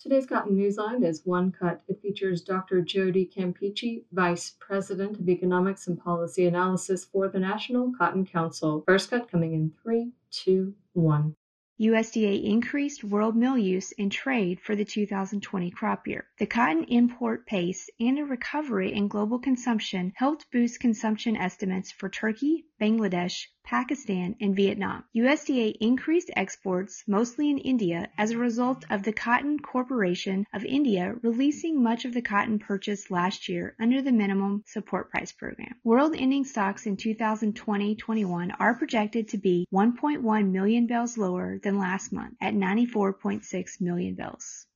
Today's Cotton Newsline is One Cut. It features Dr. Jody Campeachy, Vice President of Economics and Policy Analysis for the National Cotton Council. First cut coming in 3, 2, 1. USDA increased world mill use and trade for the 2020 crop year. The cotton import pace and a recovery in global consumption helped boost consumption estimates for Turkey, Bangladesh, Pakistan, and Vietnam. USDA increased exports, mostly in India, as a result of the Cotton Corporation of India releasing much of the cotton purchased last year under the Minimum Support Price Program. World ending stocks in 2020-21 are projected to be 1.1 million bales lower than last month at 94.6 million bales.